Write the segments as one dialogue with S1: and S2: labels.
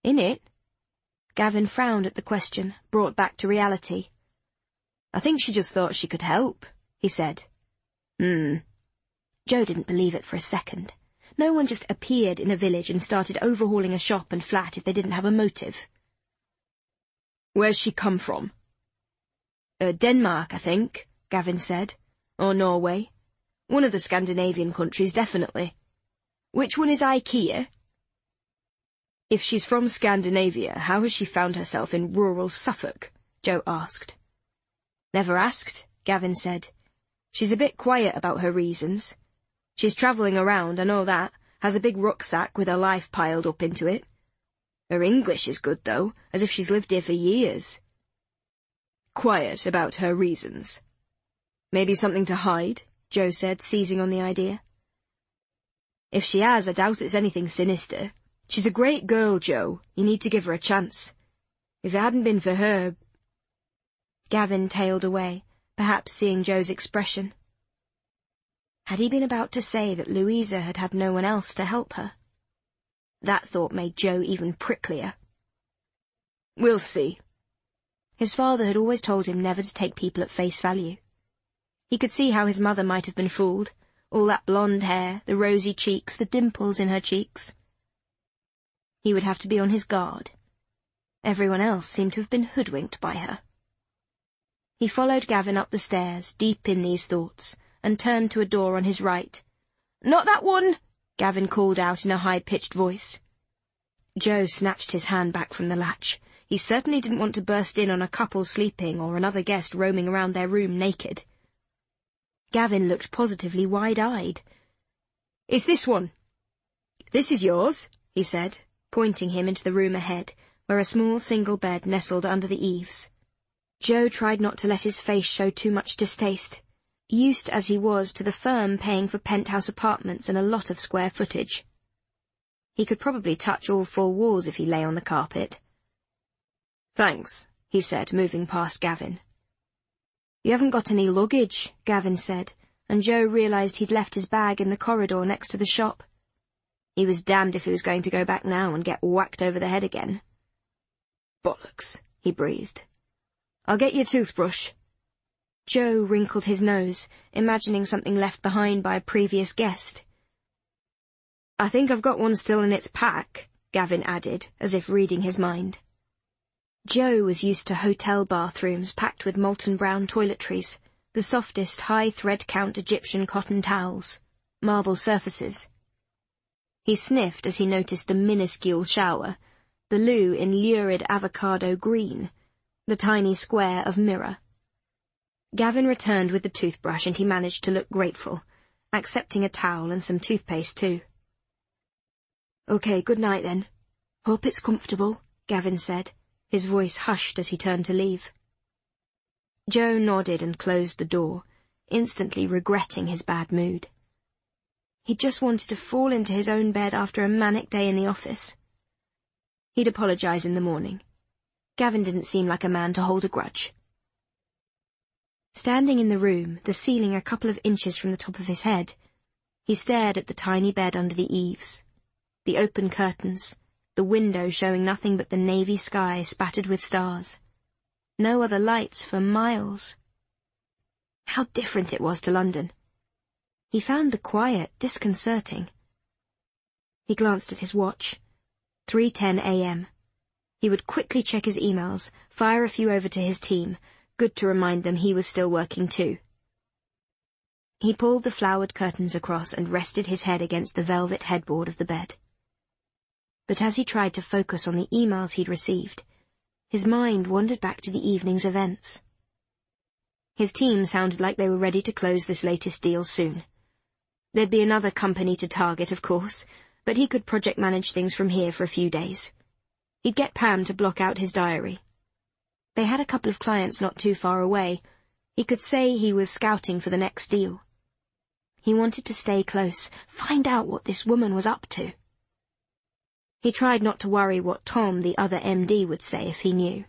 S1: In it? Gavin frowned at the question, brought back to reality. I think she just thought she could help, he said. Joe didn't believe it for a second. No one just appeared in a village and started overhauling a shop and flat if they didn't have a motive. Where's she come from? Denmark, I think, Gavin said. Or Norway. One of the Scandinavian countries, definitely. Which one is IKEA? If she's from Scandinavia, how has she found herself in rural Suffolk? Joe asked. Never asked, Gavin said. She's a bit quiet about her reasons. She's travelling around, I know that, has a big rucksack with her life piled up into it. Her English is good, though, as if she's lived here for years. Quiet about her reasons. Maybe something to hide, Joe said, seizing on the idea. If she has, I doubt it's anything sinister. She's a great girl, Joe. You need to give her a chance. If it hadn't been for her... Gavin tailed away, perhaps seeing Joe's expression. Had he been about to say that Louisa had had no one else to help her? That thought made Joe even pricklier. We'll see. His father had always told him never to take people at face value. He could see how his mother might have been fooled. All that blonde hair, the rosy cheeks, the dimples in her cheeks. He would have to be on his guard. Everyone else seemed to have been hoodwinked by her. He followed Gavin up the stairs, deep in these thoughts, and turned to a door on his right. Not that one! Gavin called out in a high-pitched voice. Joe snatched his hand back from the latch. He certainly didn't want to burst in on a couple sleeping or another guest roaming around their room naked. Gavin looked positively wide-eyed. It's this one. This is yours, he said, pointing him into the room ahead, where a small single bed nestled under the eaves. Joe tried not to let his face show too much distaste, used as he was to the firm paying for penthouse apartments and a lot of square footage. He could probably touch all four walls if he lay on the carpet. Thanks, he said, moving past Gavin. You haven't got any luggage, Gavin said, and Joe realised he'd left his bag in the corridor next to the shop. He was damned if he was going to go back now and get whacked over the head again. Bollocks, he breathed. I'll get you a toothbrush. Joe wrinkled his nose, imagining something left behind by a previous guest. I think I've got one still in its pack, Gavin added, as if reading his mind. Joe was used to hotel bathrooms packed with molten brown toiletries, the softest high thread count Egyptian cotton towels, marble surfaces. He sniffed as he noticed the minuscule shower, the loo in lurid avocado green, the tiny square of mirror. Gavin returned with the toothbrush and he managed to look grateful, accepting a towel and some toothpaste too. Okay, good night then. Hope it's comfortable, Gavin said, his voice hushed as he turned to leave. Joe nodded and closed the door, instantly regretting his bad mood. He just wanted to fall into his own bed after a manic day in the office. He'd apologise in the morning. Gavin didn't seem like a man to hold a grudge. Standing in the room, the ceiling a couple of inches from the top of his head, he stared at the tiny bed under the eaves, the open curtains, the window showing nothing but the navy sky spattered with stars. No other lights for miles. How different it was to London. He found the quiet disconcerting. He glanced at his watch. 3:10 a.m. He would quickly check his emails, fire a few over to his team, good to remind them he was still working too. He pulled the flowered curtains across and rested his head against the velvet headboard of the bed. But as he tried to focus on the emails he'd received, his mind wandered back to the evening's events. His team sounded like they were ready to close this latest deal soon. There'd be another company to target, of course, but he could project manage things from here for a few days. He'd get Pam to block out his diary. They had a couple of clients not too far away. He could say he was scouting for the next deal. He wanted to stay close, find out what this woman was up to. He tried not to worry what Tom, the other MD, would say if he knew.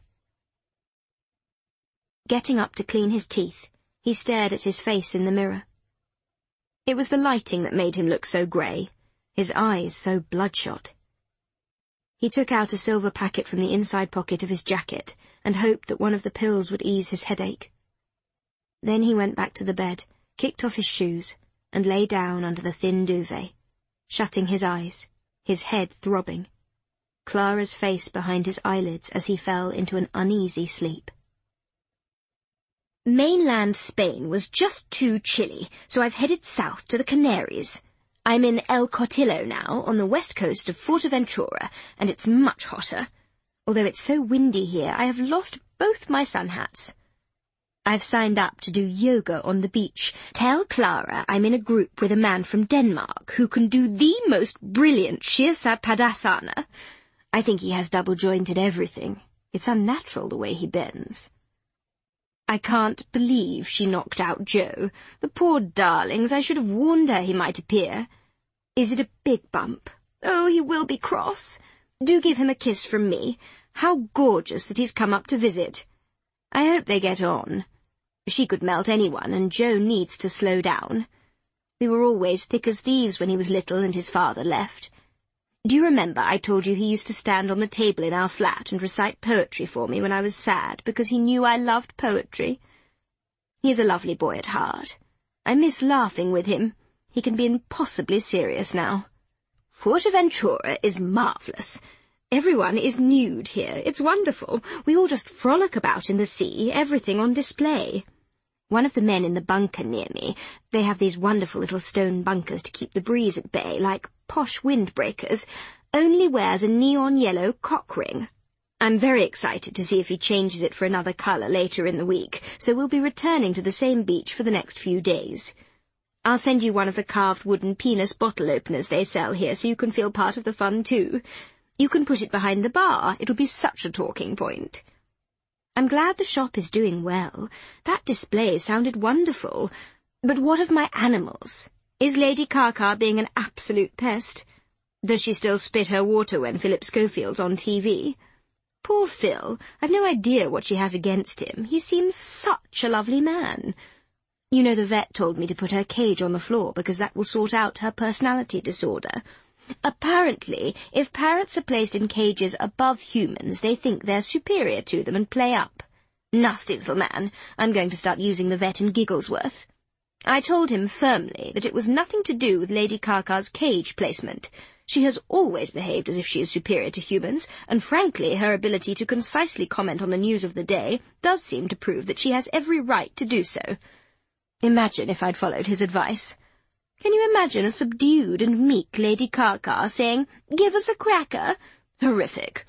S1: Getting up to clean his teeth, he stared at his face in the mirror. It was the lighting that made him look so grey, his eyes so bloodshot. He took out a silver packet from the inside pocket of his jacket and hoped that one of the pills would ease his headache. Then he went back to the bed, kicked off his shoes, and lay down under the thin duvet, shutting his eyes, his head throbbing, Clara's face behind his eyelids as he fell into an uneasy sleep.
S2: Mainland Spain was just too chilly, so I've headed south to the Canaries. I'm in El Cotillo now, on the west coast of Fuerteventura, and it's much hotter. Although it's so windy here, I have lost both my sun hats. I've signed up to do yoga on the beach. Tell Clara I'm in a group with a man from Denmark who can do the most brilliant Shirsa Padasana. I think he has double-jointed everything. It's unnatural the way he bends. I can't believe she knocked out Joe. The poor darlings, I should have warned her he might appear. Is it a big bump? Oh, he will be cross. Do give him a kiss from me. How gorgeous that he's come up to visit. I hope they get on. She could melt anyone, and Joe needs to slow down. We were always thick as thieves when he was little and his father left. Do you remember I told you he used to stand on the table in our flat and recite poetry for me when I was sad, because he knew I loved poetry? He's a lovely boy at heart. I miss laughing with him. He can be impossibly serious now. Fuerteventura is marvellous. Everyone is nude here. It's wonderful. We all just frolic about in the sea, everything on display. One of the men in the bunker near me, they have these wonderful little stone bunkers to keep the breeze at bay, like posh windbreakers, only wears a neon yellow cock ring. I'm very excited to see if he changes it for another colour later in the week, so we'll be returning to the same beach for the next few days. I'll send you one of the carved wooden penis bottle openers they sell here so you can feel part of the fun too. You can put it behind the bar. It'll be such a talking point. I'm glad the shop is doing well. That display sounded wonderful. But what of my animals? Is Lady Carcar being an absolute pest? Does she still spit her water when Philip Schofield's on TV? Poor Phil. I've no idea what she has against him. He seems such a lovely man. You know, the vet told me to put her cage on the floor because that will sort out her personality disorder. Apparently, if parrots are placed in cages above humans, they think they're superior to them and play up. Nasty little man. I'm going to start using the vet in Gigglesworth. I told him firmly that it was nothing to do with Lady Carcar's cage placement. She has always behaved as if she is superior to humans, and frankly, her ability to concisely comment on the news of the day does seem to prove that she has every right to do so. Imagine if I'd followed his advice. Can you imagine a subdued and meek Lady Carcar saying, "Give us a cracker"? Horrific.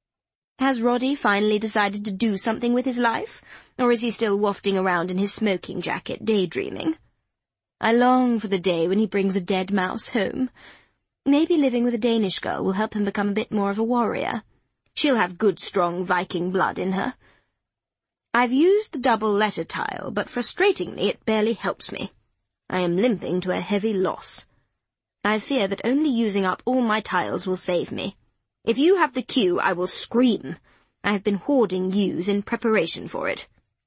S2: Has Roddy finally decided to do something with his life, or is he still wafting around in his smoking jacket, daydreaming? I long for the day when he brings a dead mouse home. Maybe living with a Danish girl will help him become a bit more of a warrior. She'll have good, strong Viking blood in her. I've used the double letter tile, but frustratingly it barely helps me. I am limping to a heavy loss. I fear that only using up all my tiles will save me. If you have the cue, I will scream. I have been hoarding U's in preparation for it.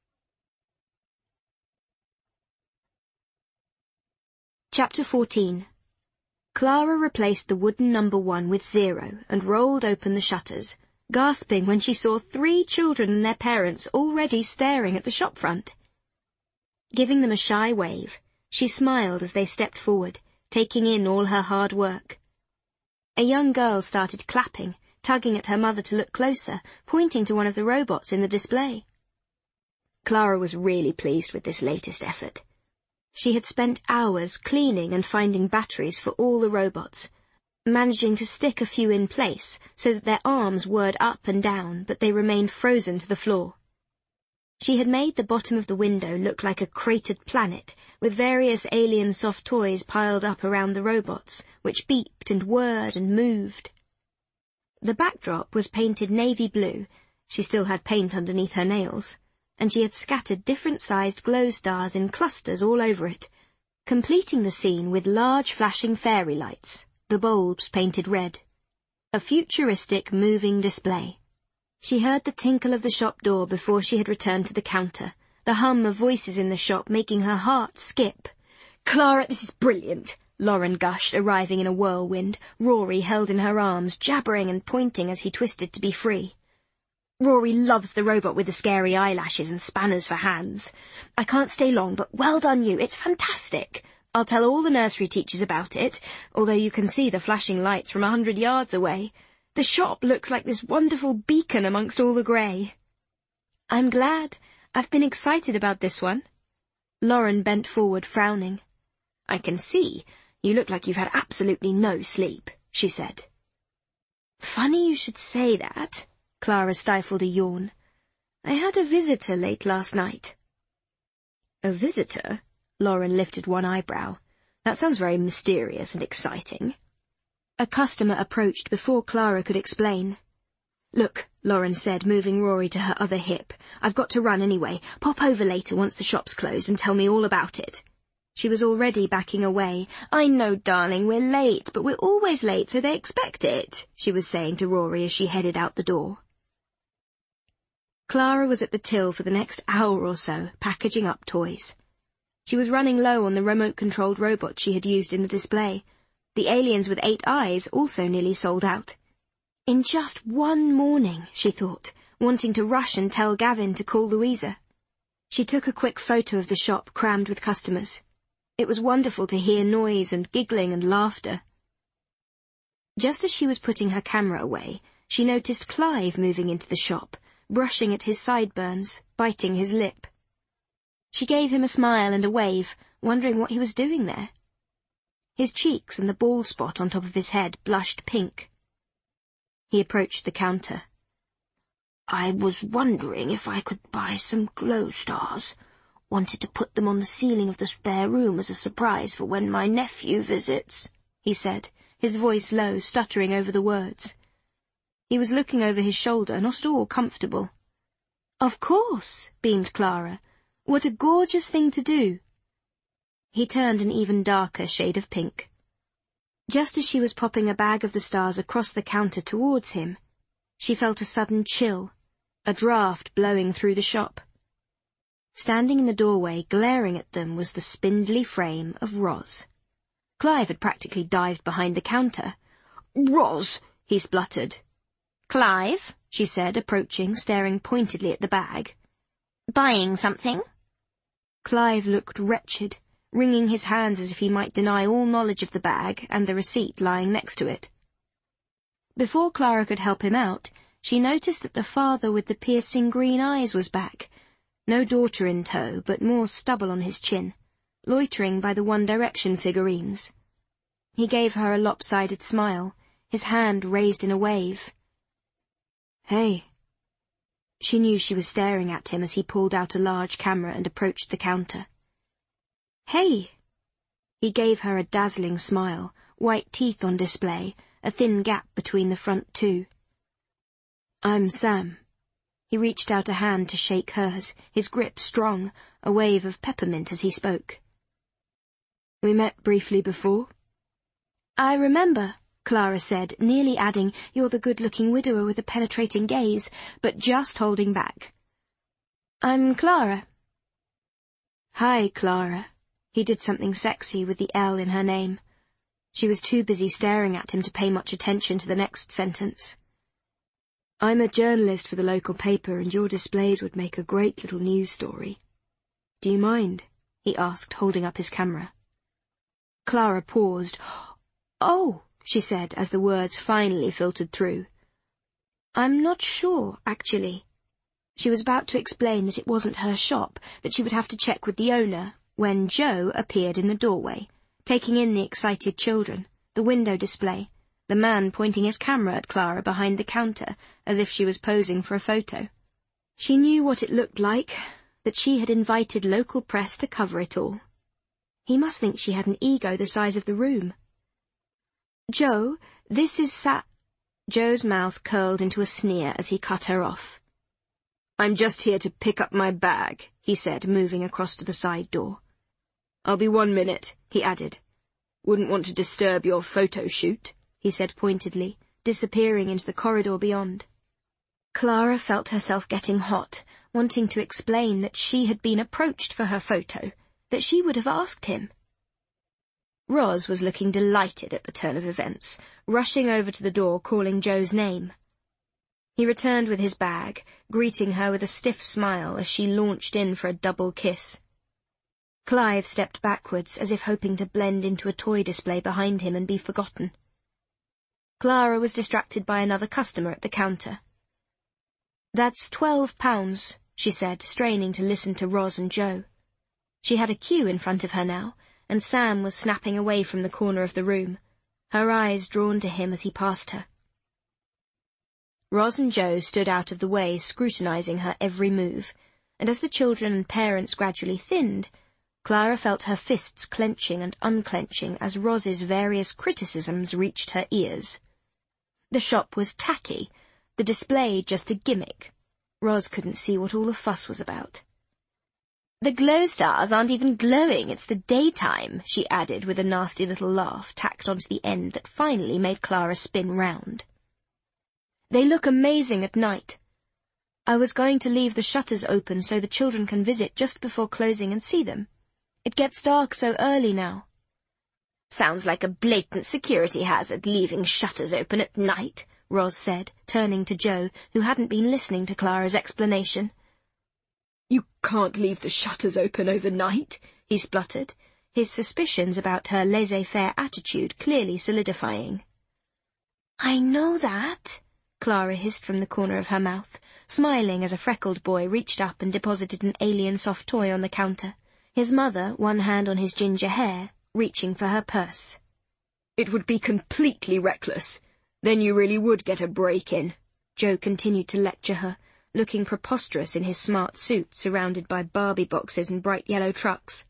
S2: Chapter 14. Clara replaced the wooden number 1 with 0 and rolled open the shutters, gasping when she saw 3 children and their parents already staring at the shop front. Giving them a shy wave, she smiled as they stepped forward, taking in all her hard work. A young girl started clapping, tugging at her mother to look closer, pointing to one of the robots in the display. Clara was really pleased with this latest effort. She had spent hours cleaning and finding batteries for all the robots, managing to stick a few in place so that their arms whirred up and down, but they remained frozen to the floor. She had made the bottom of the window look like a cratered planet, with various alien soft toys piled up around the robots, which beeped and whirred and moved. The backdrop was painted navy blue. She still had paint underneath her nails, and she had scattered different-sized glow stars in clusters all over it, completing the scene with large flashing fairy lights, the bulbs painted red. A futuristic moving display. She heard the tinkle of the shop door before she had returned to the counter, the hum of voices in the shop making her heart skip. "Clara, this is brilliant. Lauren gushed, arriving in a whirlwind, Rory held in her arms, jabbering and pointing as he twisted to be free. Rory loves the robot with the scary eyelashes and spanners for hands. I can't stay long, but well done you, it's fantastic. I'll tell all the nursery teachers about it, although you can see the flashing lights from 100 yards away. The shop looks like this wonderful beacon amongst all the grey. I'm glad. I've been excited about this one. Lauren bent forward, frowning. I can see. You look like you've had absolutely no sleep, she said. Funny you should say that. Clara stifled a yawn. I had a visitor late last night. A visitor? Lauren lifted one eyebrow. That sounds very mysterious and exciting. A customer approached before Clara could explain. Look, Lauren said, moving Rory to her other hip. I've got to run anyway. Pop over later once the shop's closed and tell me all about it. She was already backing away. I know, darling, we're late, but we're always late, so they expect it, she was saying to Rory as she headed out the door. Clara was at the till for the next hour or so, packaging up toys. She was running low on the remote-controlled robot she had used in the display. The aliens with 8 eyes also nearly sold out. In just one morning, she thought, wanting to rush and tell Gavin to call Louisa. She took a quick photo of the shop crammed with customers. It was wonderful to hear noise and giggling and laughter. Just as she was putting her camera away, she noticed Clive moving into the shop, brushing at his sideburns, biting his lip. She gave him a smile and a wave, wondering what he was doing there. His cheeks and the bald spot on top of his head blushed pink. He approached the counter. I was wondering if I could buy some glow stars. Wanted to put them on the ceiling of the spare room as a surprise for when my nephew visits, he said, his voice low, stuttering over the words. He was looking over his shoulder, not at all comfortable. Of course, beamed Clara. What a gorgeous thing to do. He turned an even darker shade of pink. Just as she was popping a bag of the stars across the counter towards him, she felt a sudden chill, a draught blowing through the shop. Standing in the doorway, glaring at them, was the spindly frame of Roz. Clive had practically dived behind the counter. Roz, he spluttered. Clive, she said, approaching, staring pointedly at the bag. Buying something? Clive looked wretched, wringing his hands as if he might deny all knowledge of the bag and the receipt lying next to it. Before Clara could help him out, she noticed that the father with the piercing green eyes was back. No daughter in tow, but more stubble on his chin, loitering by the One Direction figurines. He gave her a lopsided smile, his hand raised in a wave. Hey. She knew she was staring at him as he pulled out a large camera and approached the counter. Hey. He gave her a dazzling smile, white teeth on display, a thin gap between the front two. I'm Sam. He reached out a hand to shake hers, his grip strong, a wave of peppermint as he spoke. We met briefly before? I remember, Clara said, nearly adding, you're the good-looking widower with a penetrating gaze, but just holding back. I'm Clara. Hi, Clara. He did something sexy with the L in her name. She was too busy staring at him to pay much attention to the next sentence. I'm a journalist for the local paper, and your displays would make a great little news story. Do you mind? He asked, holding up his camera. Clara paused. Oh, she said, as the words finally filtered through. I'm not sure, actually. She was about to explain that it wasn't her shop, that she would have to check with the owner, when Joe appeared in the doorway, taking in the excited children, the window display, the man pointing his camera at Clara behind the counter, as if she was posing for a photo. She knew what it looked like, that she had invited local press to cover it all. He must think she had an ego the size of the room. Joe, this is Joe's mouth curled into a sneer as he cut her off. I'm just here to pick up my bag, he said, moving across to the side door. I'll be 1 minute, he added. Wouldn't want to disturb your photo shoot, he said pointedly, disappearing into the corridor beyond. Clara felt herself getting hot, wanting to explain that she had been approached for her photo, that she would have asked him. Roz was looking delighted at the turn of events, rushing over to the door calling Joe's name. He returned with his bag, greeting her with a stiff smile as she launched in for a double kiss. Clive stepped backwards as if hoping to blend into a toy display behind him and be forgotten. Clara was distracted by another customer at the counter. "That's £12, she said, straining to listen to Roz and Joe. She had a queue in front of her now, and Sam was snapping away from the corner of the room, her eyes drawn to him as he passed her. Roz and Joe stood out of the way, scrutinizing her every move, and as the children and parents gradually thinned, Clara felt her fists clenching and unclenching as Roz's various criticisms reached her ears. The shop was tacky, the display just a gimmick. Roz couldn't see what all the fuss was about. "The glow stars aren't even glowing, it's the daytime," she added with a nasty little laugh tacked onto the end that finally made Clara spin round. "They look amazing at night. I was going to leave the shutters open so the children can visit just before closing and see them. It gets dark so early now." "Sounds like a blatant security hazard, leaving shutters open at night," Roz said, turning to Joe, who hadn't been listening to Clara's explanation. "You can't leave the shutters open overnight," he spluttered, his suspicions about her laissez-faire attitude clearly solidifying. "I know that," Clara hissed from the corner of her mouth, smiling as a freckled boy reached up and deposited an alien soft toy on the counter, his mother, one hand on his ginger hair, reaching for her purse. "It would be completely reckless. Then you really would get a break in," Joe continued to lecture her, looking preposterous in his smart suit surrounded by Barbie boxes and bright yellow trucks.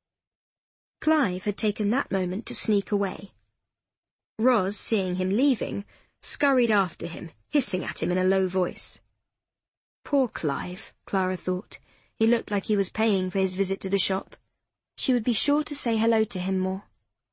S2: Clive had taken that moment to sneak away. Roz, seeing him leaving, scurried after him, hissing at him in a low voice. Poor Clive, Clara thought. He looked like he was paying for his visit to the shop. She would be sure to say hello to him more.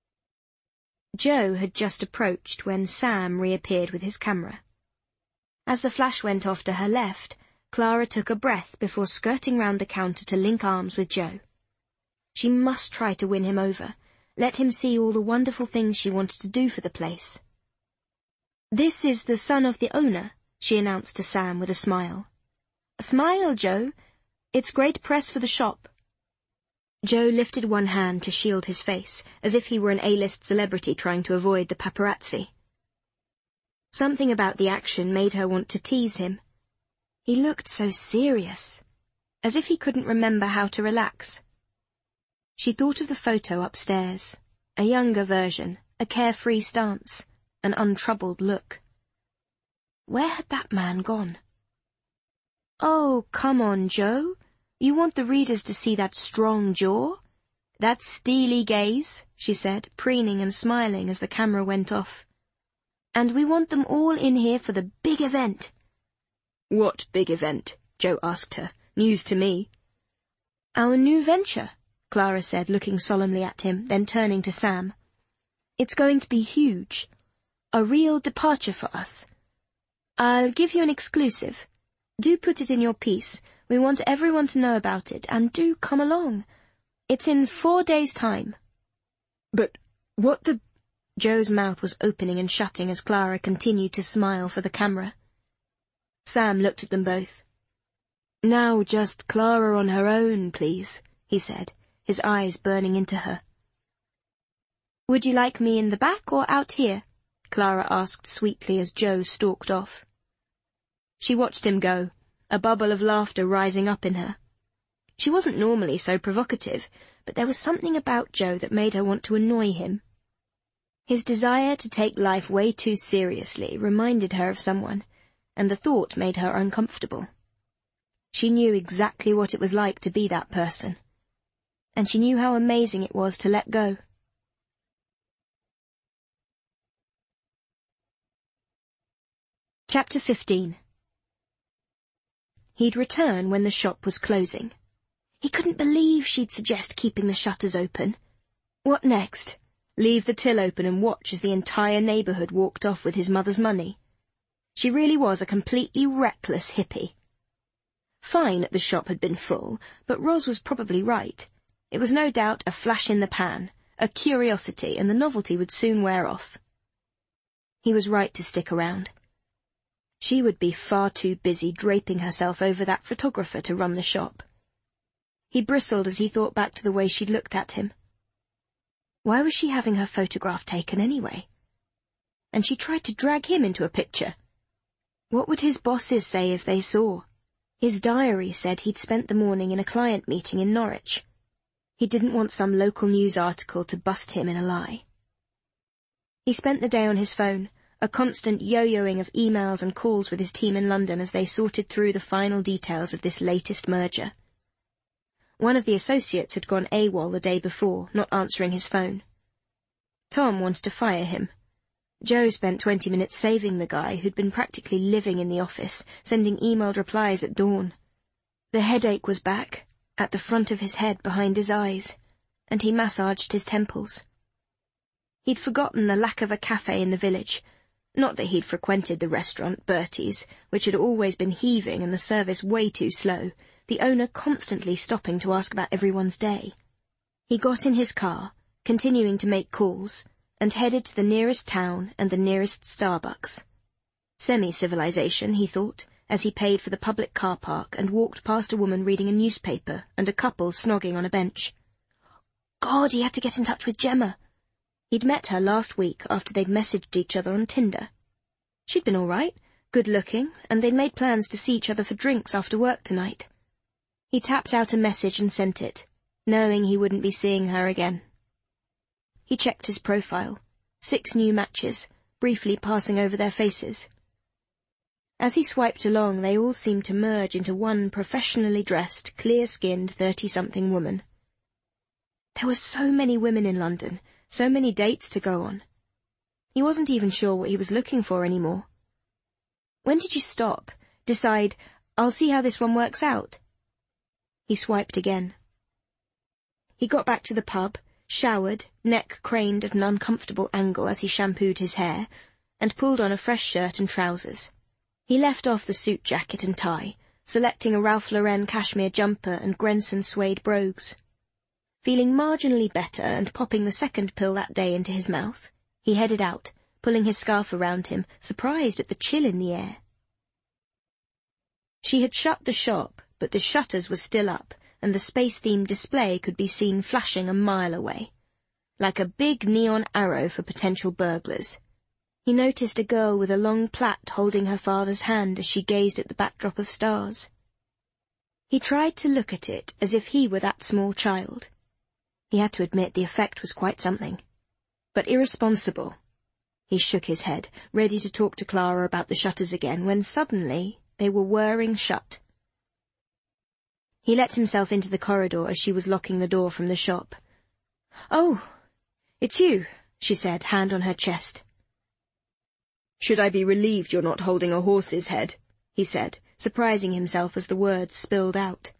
S2: Joe had just approached when Sam reappeared with his camera. As the flash went off to her left, Clara took a breath before skirting round the counter to link arms with Joe. She must try to win him over, let him see all the wonderful things she wanted to do for the place. "This is the son of the owner," she announced to Sam with a smile. "Smile, Joe. It's great press for the shop." Joe lifted one hand to shield his face, as if he were an A-list celebrity trying to avoid the paparazzi. Something about the action made her want to tease him. He looked so serious, as if he couldn't remember how to relax. She thought of the photo upstairs, a younger version, a carefree stance, an untroubled look. Where had that man gone? "Oh, come on, Joe. You want the readers to see that strong jaw? That steely gaze," she said, preening and smiling as the camera went off. "And we want them all in here for the big event." "What big event?" Joe asked her. "News to me." "Our new venture," Clara said, looking solemnly at him, then turning to Sam. "It's going to be huge. A real departure for us. I'll give you an exclusive. Do put it in your piece. We want everyone to know about it, and do come along. It's in 4 days' time." "But what the—" Joe's mouth was opening and shutting as Clara continued to smile for the camera. Sam looked at them both. "Now just Clara on her own, please," he said, his eyes burning into her. "Would you like me in the back or out here?" Clara asked sweetly as Joe stalked off. She watched him go, a bubble of laughter rising up in her. She wasn't normally so provocative, but there was something about Joe that made her want to annoy him. His desire to take life way too seriously reminded her of someone, and the thought made her uncomfortable. She knew exactly what it was like to be that person, and she knew how amazing it was to let go. Chapter 15. He'd return when the shop was closing. He couldn't believe she'd suggest keeping the shutters open. What next? Leave the till open and watch as the entire neighbourhood walked off with his mother's money? She really was a completely reckless hippie. Fine at the shop had been full, but Roz was probably right. It was no doubt a flash in the pan,
S1: a curiosity, and the novelty would soon wear off. He was right to stick around. She would be far too busy draping herself over that photographer to run the shop. He bristled as he thought back to the way she'd looked at him. Why was she having her photograph taken anyway? And she tried to drag him into a picture. What would his bosses say if they saw? His diary said he'd spent the morning in a client meeting in Norwich. He didn't want some local news article to bust him in a lie. He spent the day on his phone, a constant yo-yoing of emails and calls with his team in London as they sorted through the final details of this latest merger. One of the associates had gone AWOL the day before, not answering his phone. Tom wanted to fire him. Joe spent 20 minutes saving the guy who'd been practically living in the office, sending emailed replies at dawn. The headache was back, at the front of his head behind his eyes, and he massaged his temples. He'd forgotten the lack of a cafe in the village. Not that he'd frequented the restaurant, Bertie's, which had always been heaving and the service way too slow, the owner constantly stopping to ask about everyone's day. He got in his car, continuing to make calls, and headed to the nearest town and the nearest Starbucks. Semi-civilization, he thought, as he paid for the public car park and walked past a woman reading a newspaper and a couple snogging on a bench. God, he had to get in touch with Gemma. He'd met her last week after they'd messaged each other on Tinder. She'd been all right, good-looking, and they'd made plans to see each other for drinks after work tonight. He tapped out a message and sent it, knowing he wouldn't be seeing her again. He checked his profile. 6 new matches, briefly passing over their faces. As he swiped along, they all seemed to merge into one professionally dressed, clear-skinned 30-something woman. There were so many women in London, so many dates to go on. He wasn't even sure what he was looking for anymore. When did you stop? Decide, I'll see how this one works out? He swiped again. He got back to the pub, showered, neck craned at an uncomfortable angle as he shampooed his hair, and pulled on a fresh shirt and trousers. He left off the suit jacket and tie, selecting a Ralph Lauren cashmere jumper and Grenson suede brogues. Feeling marginally better and popping the second pill that day into his mouth, he headed out, pulling his scarf around him, surprised at the chill in the air. She had shut the shop, but the shutters were still up, and the space-themed display could be seen flashing a mile away, like a big neon arrow for potential burglars. He noticed a girl with a long plait holding her father's hand as she gazed at the backdrop of stars. He tried to look at it as if he were that small child. He had to admit the effect was quite something. But irresponsible. He shook his head, ready to talk to Clara about the shutters again, when suddenly they were whirring shut. He let himself into the corridor as she was locking the door from the shop. "Oh, it's you," she said, hand on her chest. "Should I be relieved you're not holding a horse's head?" he said, surprising himself as the words spilled out.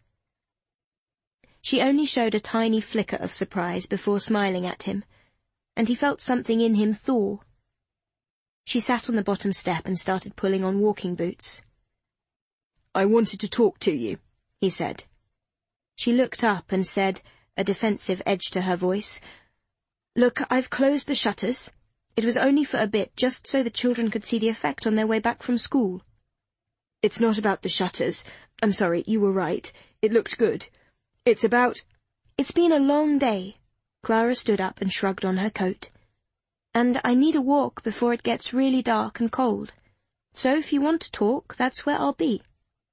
S1: She only showed a tiny flicker of surprise before smiling at him, and he felt something in him thaw. She sat on the bottom step and started pulling on walking boots. "I wanted to talk to you," he said. She looked up and said, a defensive edge to her voice, "Look, I've closed the shutters. It was only for a bit, just so the children could see the effect on their way back from school." "It's not about the shutters. I'm sorry, you were right. It looked good. It's about—" "It's been a long day." Clara stood up and shrugged on her coat. "And I need a walk before it gets really dark and cold. So if you want to talk, that's where I'll be."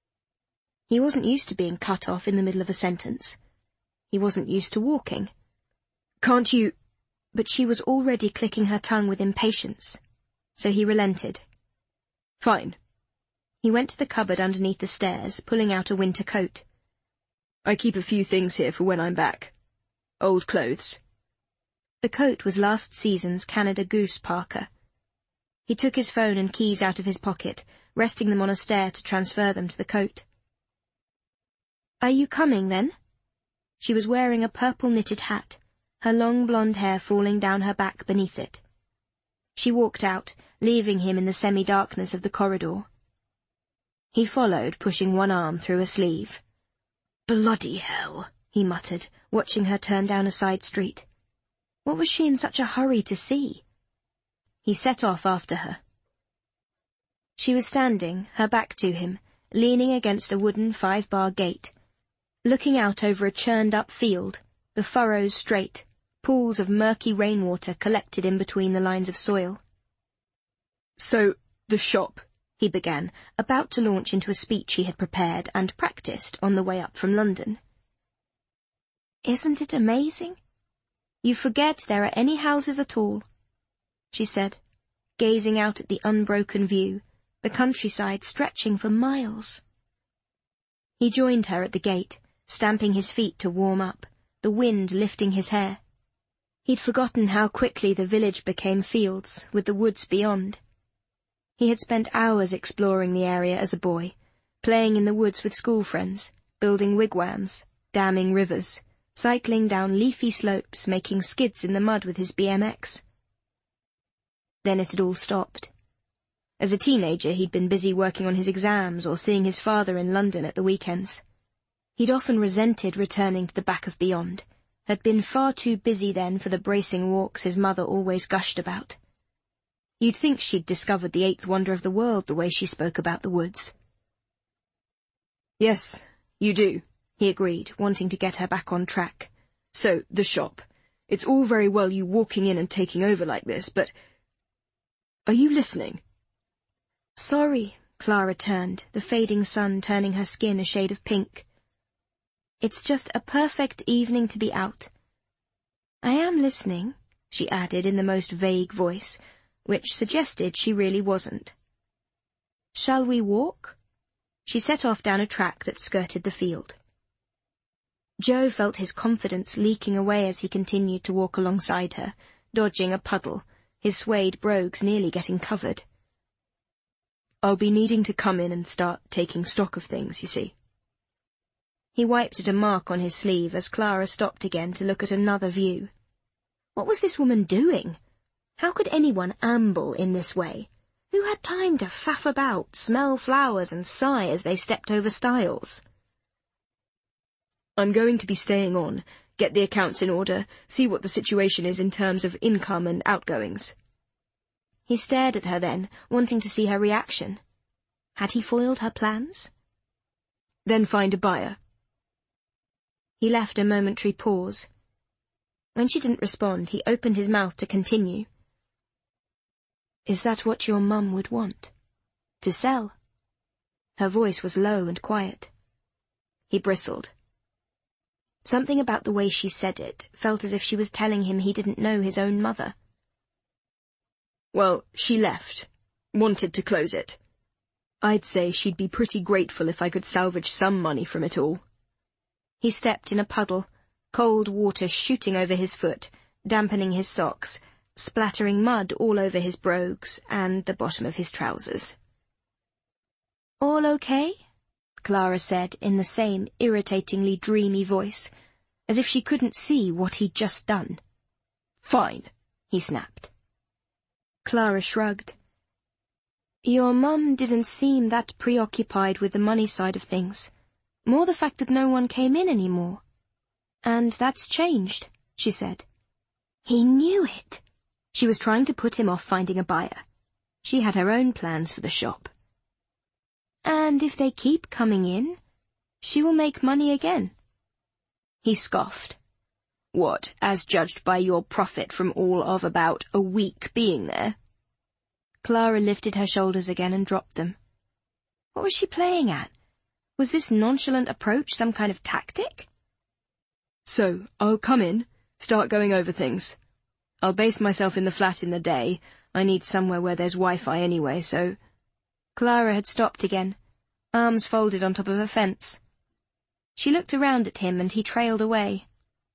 S1: He wasn't used to being cut off in the middle of a sentence. He wasn't used to walking. "Can't you—" But she was already clicking her tongue with impatience, so he relented. "Fine." He went to the cupboard underneath the stairs, pulling out a winter coat. "I keep a few things here for when I'm back. Old clothes." The coat was last season's Canada Goose parka. He took his phone and keys out of his pocket, resting them on a stair to transfer them to the coat. "Are you coming, then?" She was wearing a purple knitted hat, her long blonde hair falling down her back beneath it. She walked out, leaving him in the semi-darkness of the corridor. He followed, pushing one arm through a sleeve. "Bloody hell," he muttered, watching her turn down a side street. What was she in such a hurry to see? He set off after her. She was standing, her back to him, leaning against a wooden 5-bar gate, looking out over a churned-up field, the furrows straight, pools of murky rainwater collected in between the lines of soil. "So, the shop," he began, about to launch into a speech he had prepared and practiced on the way up from London. "Isn't it amazing? You forget there are any houses at all," she said, gazing out at the unbroken view, the countryside stretching for miles. He joined her at the gate, stamping his feet to warm up, the wind lifting his hair. He'd forgotten how quickly the village became fields, with the woods beyond. He had spent hours exploring the area as a boy, playing in the woods with school friends, building wigwams, damming rivers, cycling down leafy slopes, making skids in the mud with his BMX. Then it had all stopped. As a teenager, he'd been busy working on his exams or seeing his father in London at the weekends. He'd often resented returning to the back of beyond, had been far too busy then for the bracing walks his mother always gushed about. You'd think she'd discovered the 8th wonder of the world the way she spoke about the woods. "Yes, you do," he agreed, wanting to get her back on track. "So, the shop. It's all very well you walking in and taking over like this, but... Are you listening?" "Sorry," Clara turned, the fading sun turning her skin a shade of pink. "It's just a perfect evening to be out." "I am listening," she added in the most vague voice, which suggested she really wasn't. "Shall we walk?" She set off down a track that skirted the field. Joe felt his confidence leaking away as he continued to walk alongside her, dodging a puddle, his suede brogues nearly getting covered. "I'll be needing to come in and start taking stock of things, you see." He wiped at a mark on his sleeve as Clara stopped again to look at another view. What was this woman doing? How could anyone amble in this way? Who had time to faff about, smell flowers and sigh as they stepped over stiles? "I'm going to be staying on, get the accounts in order, see what the situation is in terms of income and outgoings." He stared at her then, wanting to see her reaction. Had he foiled her plans? "Then find a buyer." He left a momentary pause. When she didn't respond, he opened his mouth to continue. "Is that what your mum would want? To sell?" Her voice was low and quiet. He bristled. Something about the way she said it felt as if she was telling him he didn't know his own mother. "Well, she left. Wanted to close it. I'd say she'd be pretty grateful if I could salvage some money from it all." He stepped in a puddle, cold water shooting over his foot, dampening his socks, splattering mud all over his brogues and the bottom of his trousers. "All okay?" Clara said in the same irritatingly dreamy voice, as if she couldn't see what he'd just done. "Fine," he snapped. Clara shrugged. "Your mum didn't seem that preoccupied with the money side of things. More the fact that no one came in anymore. And that's changed," she said. He knew it. She was trying to put him off finding a buyer. She had her own plans for the shop. "And if they keep coming in, she will make money again." He scoffed. "What, as judged by your profit from all of about a week being there?" Clara lifted her shoulders again and dropped them. What was she playing at? Was this nonchalant approach some kind of tactic? "So, I'll come in, start going over things. I'll base myself in the flat in the day. I need somewhere where there's Wi-Fi anyway, so—" Clara had stopped again, arms folded on top of a fence. She looked around at him and he trailed away.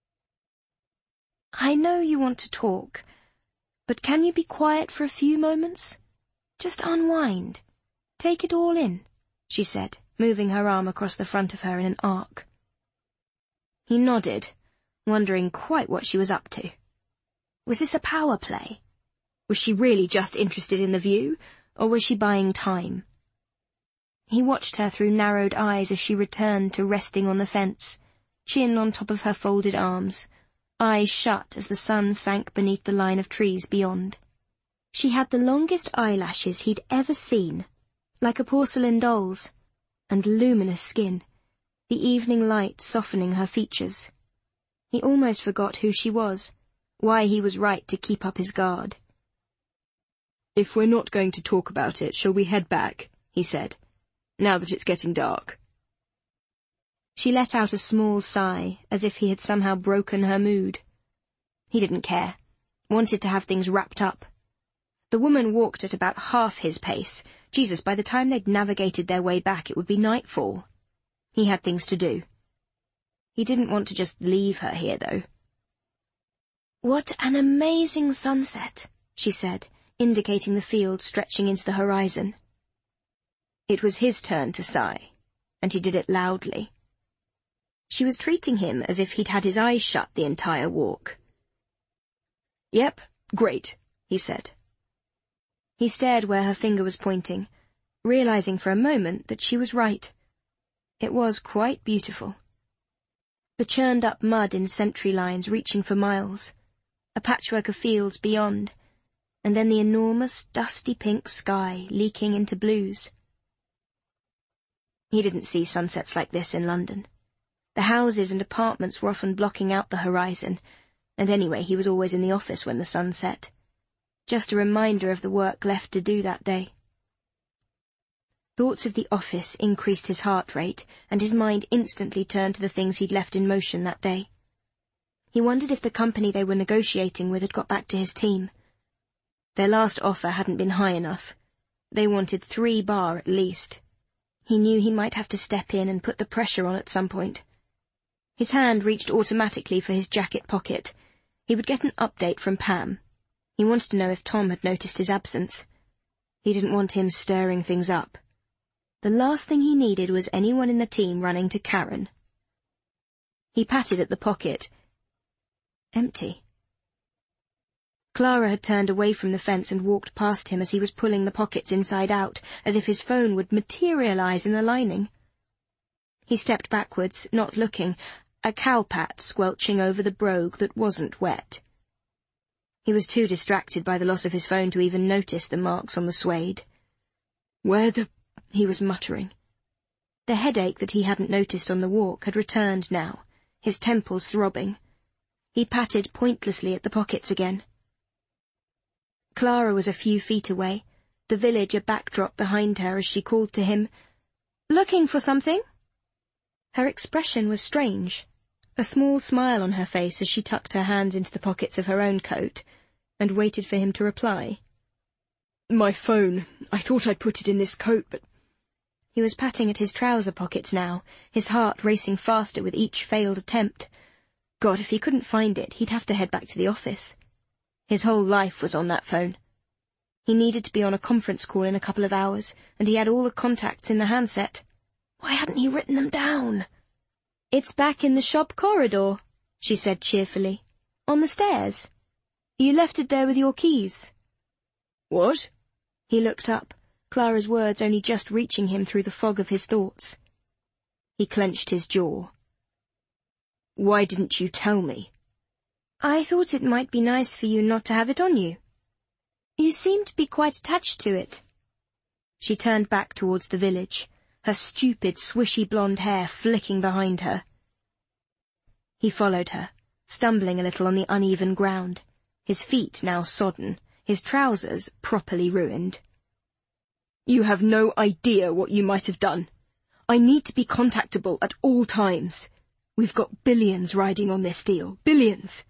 S1: "I know you want to talk, but can you be quiet for a few moments? Just unwind. Take it all in," she said, moving her arm across the front of her in an arc. He nodded, wondering quite what she was up to. Was this a power play? Was she really just interested in the view, or was she buying time? He watched her through narrowed eyes as she returned to resting on the fence, chin on top of her folded arms,
S2: eyes shut as the sun sank beneath the line of trees beyond. She had the longest eyelashes he'd ever seen, like a porcelain doll's, and luminous skin, the evening light softening her features. He almost forgot who she was, why he was right to keep up his guard.
S1: "If we're not going to talk about it, shall we head back?" he said, "now that it's getting dark."
S2: She let out a small sigh, as if he had somehow broken her mood. He didn't care, wanted to have things wrapped up. The woman walked at about half his pace. Jesus, by the time they'd navigated their way back, it would be nightfall. He had things to do. He didn't want to just leave her here, though. "What an amazing sunset," she said, indicating the field stretching into the horizon. It was his turn to sigh, and he did it loudly. She was treating him as if he'd had his eyes shut the entire walk.
S1: "Yep, great," he said.
S2: He stared where her finger was pointing, realizing for a moment that she was right. It was quite beautiful. The churned-up mud in sentry lines reaching for miles, a patchwork of fields beyond, and then the enormous, dusty pink sky leaking into blues. He didn't see sunsets like this in London. The houses and apartments were often blocking out the horizon, and anyway he was always in the office when the sun set. Just a reminder of the work left to do that day. Thoughts of the office increased his heart rate, and his mind instantly turned to the things he'd left in motion that day. He wondered if the company they were negotiating with had got back to his team. Their last offer hadn't been high enough. They wanted 3 bar at least. He knew he might have to step in and put the pressure on at some point. His hand reached automatically for his jacket pocket. He would get an update from Pam. He wanted to know if Tom had noticed his absence. He didn't want him stirring things up. The last thing he needed was anyone in the team running to Karen. He patted at the pocket. Empty. Clara had turned away from the fence and walked past him as he was pulling the pockets inside out, as if his phone would materialize in the lining. He stepped backwards, not looking, a cowpat squelching over the brogue that wasn't wet. He was too distracted by the loss of his phone to even notice the marks on the suede.
S1: "Where the—"
S2: he was muttering. The headache that he hadn't noticed on the walk had returned now, his temples throbbing. He patted pointlessly at the pockets again. Clara was a few feet away, the village a backdrop behind her as she called to him, "Looking for something?" Her expression was strange, a small smile on her face as she tucked her hands into the pockets of her own coat, and waited for him to reply.
S1: "My phone. I thought I'd put it in this coat, but—"
S2: He was patting at his trouser pockets now, his heart racing faster with each failed attempt. God, if he couldn't find it, he'd have to head back to the office. His whole life was on that phone. He needed to be on a conference call in a couple of hours, and he had all the contacts in the handset. Why hadn't he written them down? "It's back in the shop corridor," she said cheerfully. "On the stairs. You left it there with your keys."
S1: "What?"
S2: He looked up, Clara's words only just reaching him through the fog of his thoughts. He clenched his jaw.
S1: "Why didn't you tell me?"
S2: "I thought it might be nice for you not to have it on you. You seem to be quite attached to it." She turned back towards the village, her stupid, swishy blonde hair flicking behind her. He followed her, stumbling a little on the uneven ground, his feet now sodden, his trousers properly ruined.
S1: "You have no idea what you might have done. I need to be contactable at all times. We've got billions riding on this deal, billions."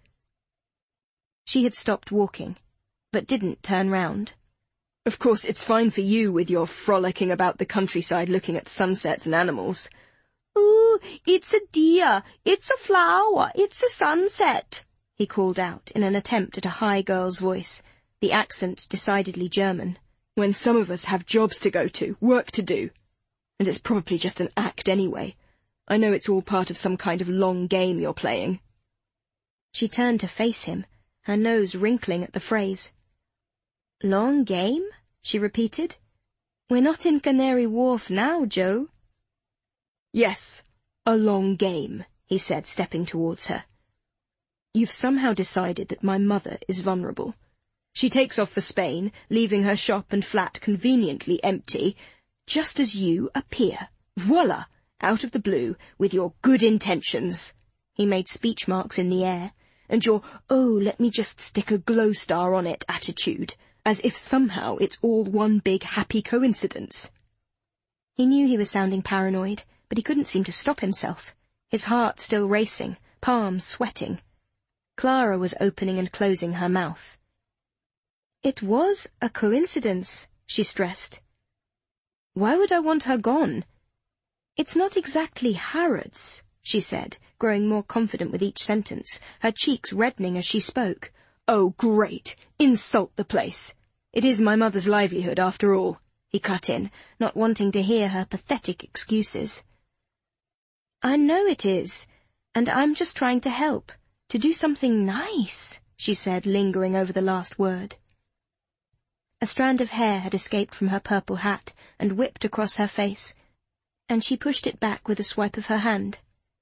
S2: She had stopped walking, but didn't turn round.
S1: "Of course, it's fine for you with your frolicking about the countryside looking at sunsets and animals."
S2: "Ooh, it's a deer, it's a flower, it's a sunset," he called out in an attempt at a high girl's voice, the accent decidedly German.
S1: "When some of us have jobs to go to, work to do. And it's probably just an act anyway. I know it's all part of some kind of long game you're playing."
S2: She turned to face him, her nose wrinkling at the phrase. "Long game?" she repeated. "We're not in Canary Wharf now, Joe."
S1: "Yes, a long game," he said, stepping towards her. You've somehow decided that my mother is vulnerable. She takes off for Spain, leaving her shop and flat conveniently empty, just as you appear. Voila! Out of the blue, with your good intentions. He made speech marks in the air, and your, oh, let me just stick a glow star on it attitude, as if somehow it's all one big happy coincidence. He knew he was sounding paranoid, but he couldn't seem to stop himself, his heart still racing, palms sweating. Clara was opening and closing her mouth. It was a coincidence, she stressed. Why would I want her gone? It's not exactly Harrod's, she said, growing more confident with each sentence, her cheeks reddening as she spoke. Oh, great! Insult the place! It is my mother's livelihood, after all, he cut in, not wanting to hear her pathetic excuses. I know it is, and I'm just trying to help, to do something nice, she said, lingering over the last word. A strand of hair had escaped from her purple hat and whipped across her face, and she pushed it back with a swipe of her hand.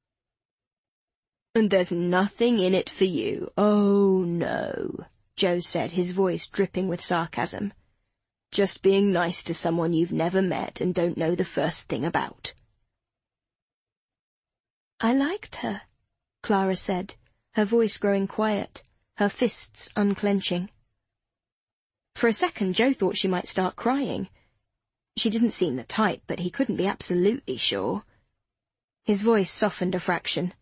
S1: And there's nothing in it for you. Oh, no, Joe said, his voice dripping with sarcasm. Just being nice to someone you've never met and don't know the first thing about. I liked her, Clara said, her voice growing quiet, her fists unclenching. For a second, Joe thought she might start crying. She didn't seem the type, but he couldn't be absolutely sure. His voice softened a fraction.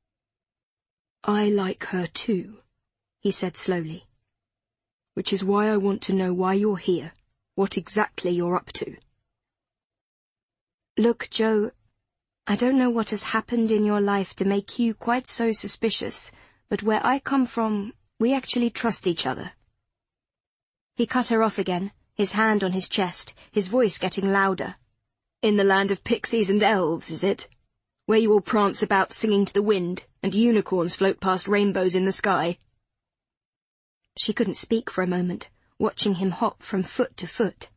S1: I like her too, he said slowly. Which is why I want to know why you're here, what exactly you're up to. Look, Joe, I don't know what has happened in your life to make you quite so suspicious, but where I come from, we actually trust each other. He cut her off again, his hand on his chest, his voice getting louder. In the land of pixies and elves, is it? Where you all prance about singing to the wind, and unicorns float past rainbows in the sky? She couldn't speak for a moment, watching him hop from foot to foot.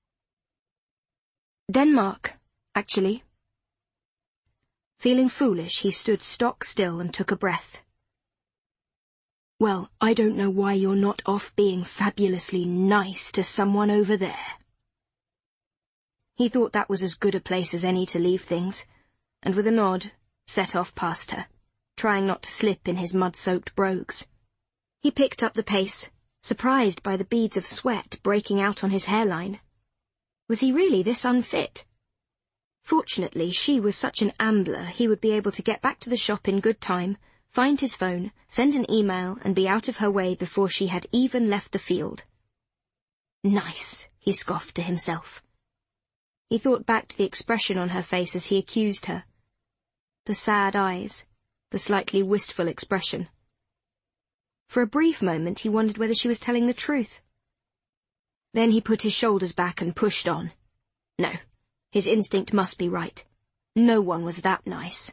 S1: Denmark, actually. Feeling foolish, he stood stock still and took a breath. Well, I don't know why you're not off being fabulously nice to someone over there. He thought that was as good a place as any to leave things, and with a nod, set off past her, trying not to slip in his mud-soaked brogues. He picked up the pace, surprised by the beads of sweat breaking out on his hairline. Was he really this unfit? Fortunately, she was such an ambler he would be able to get back to the shop in good time, find his phone, send an email, and be out of her way before she had even left the field. Nice, he scoffed to himself. He thought back to the expression on her face as he accused her. The sad eyes, the slightly wistful expression. For a brief moment he wondered whether she was telling the truth. Then he put his shoulders back and pushed on. No, his instinct must be right. No one was that nice.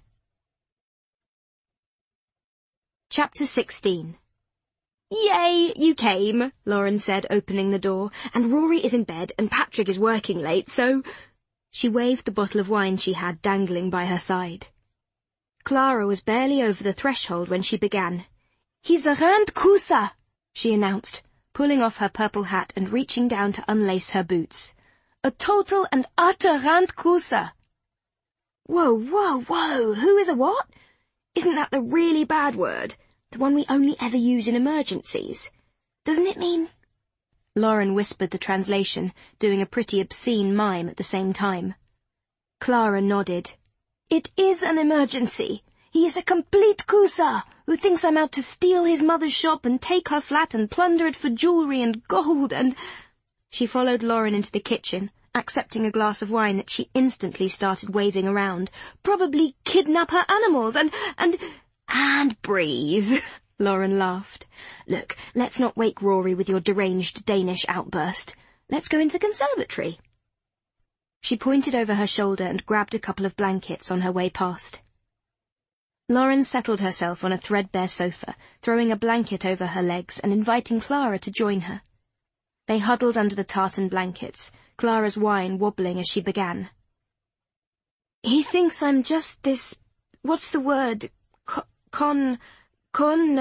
S1: Chapter 16. Yay, you came, Lauren said, opening the door, and Rory is in bed and Patrick is working late, so... She waved the bottle of wine she had dangling by her side. Clara was barely over the threshold when she began. He's a Randkusa, she announced, pulling off her purple hat and reaching down to unlace her boots. A total and utter Randkusa. Whoa, whoa, whoa, who is a what? Isn't that the really bad word? The one we only ever use in emergencies? Doesn't it mean... Lauren whispered the translation, doing a pretty obscene mime at the same time. Clara nodded. It is an emergency. He is a complete Kusa, who thinks I'm out to steal his mother's shop and take her flat and plunder it for jewellery and gold and... She followed Lauren into the kitchen, accepting a glass of wine that she instantly started waving around. Probably kidnap her animals and breathe. Lauren laughed. Look, let's not wake Rory with your deranged Danish outburst. Let's go into the conservatory. She pointed over her shoulder and grabbed a couple of blankets on her way past. Lauren settled herself on a threadbare sofa, throwing a blanket over her legs and inviting Clara to join her. They huddled under the tartan blankets, Clara's wine wobbling as she began. He thinks I'm just this... what's the word?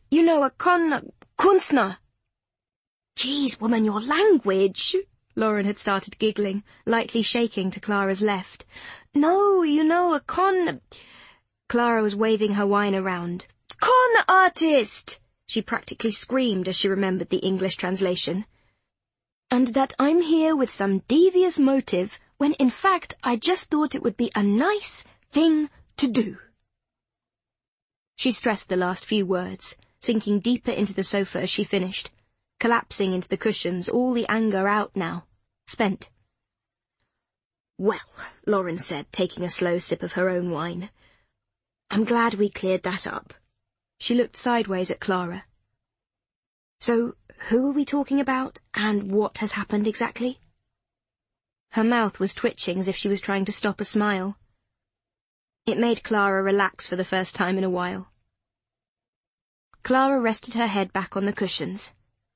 S1: You know, a Kunstner.
S2: Geez, woman, your language.
S1: Lauren had started giggling, lightly shaking to Clara's left.
S2: No, you know, a
S1: Clara was waving her wine around.
S2: Con artist!
S1: She practically screamed as she remembered the English translation.
S2: And that I'm here with some devious motive, when in fact I just thought it would be a nice thing to do.
S1: She stressed the last few words, sinking deeper into the sofa as she finished, collapsing into the cushions, all the anger out now, spent.
S2: Well, Lauren said, taking a slow sip of her own wine, I'm glad we cleared that up.
S1: She looked sideways at Clara.
S2: So, who are we talking about, and what has happened exactly?
S1: Her mouth was twitching as if she was trying to stop a smile. It made Clara relax for the first time in a while. Clara rested her head back on the cushions.